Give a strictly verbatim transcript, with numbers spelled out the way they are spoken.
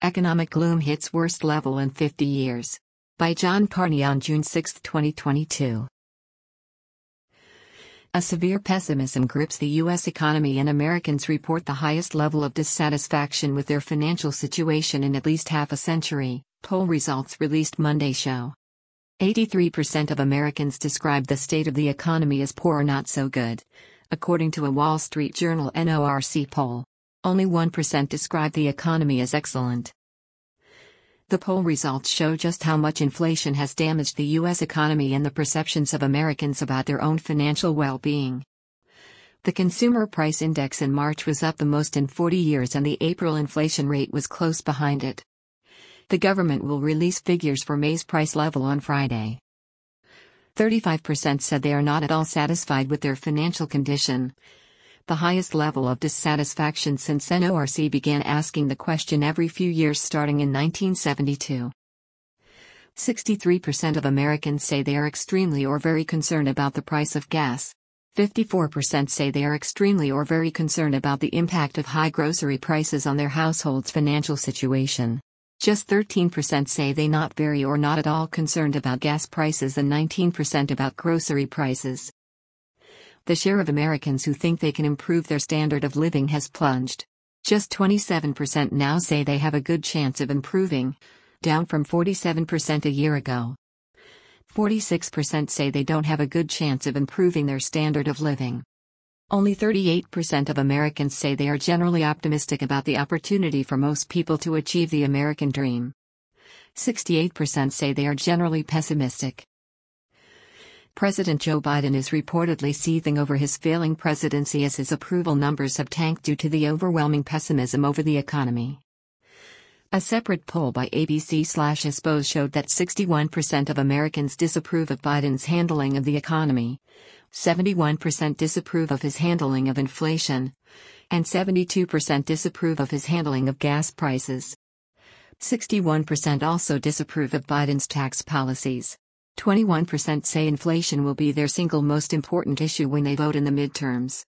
Economic gloom hits worst level in fifty years. By John Carney on June sixth, twenty twenty-two. A severe pessimism grips the U S economy, and Americans report the highest level of dissatisfaction with their financial situation in at least half a century, poll results released Monday show. eighty-three percent of Americans describe the state of the economy as poor or not so good, according to a Wall Street Journal N O R C poll. Only one percent describe the economy as excellent. The poll results show just how much inflation has damaged the U S economy and the perceptions of Americans about their own financial well-being. The Consumer Price Index in March was up the most in forty years, and the April inflation rate was close behind it. The government will release figures for May's price level on Friday. thirty-five percent said they are not at all satisfied with their financial condition, the highest level of dissatisfaction since N O R C began asking the question every few years starting in nineteen seventy-two. sixty-three percent of Americans say they are extremely or very concerned about the price of gas. fifty-four percent say they are extremely or very concerned about the impact of high grocery prices on their household's financial situation. Just thirteen percent say they not very or not at all concerned about gas prices, and nineteen percent about grocery prices. The share of Americans who think they can improve their standard of living has plunged. Just twenty-seven percent now say they have a good chance of improving, down from forty-seven percent a year ago. forty-six percent say they don't have a good chance of improving their standard of living. Only thirty-eight percent of Americans say they are generally optimistic about the opportunity for most people to achieve the American dream. sixty-eight percent say they are generally pessimistic. President Joe Biden is reportedly seething over his failing presidency as his approval numbers have tanked due to the overwhelming pessimism over the economy. A separate poll by A B C/Espos showed that sixty-one percent of Americans disapprove of Biden's handling of the economy, seventy-one percent disapprove of his handling of inflation, and seventy-two percent disapprove of his handling of gas prices. sixty-one percent also disapprove of Biden's tax policies. twenty-one percent say inflation will be their single most important issue when they vote in the midterms.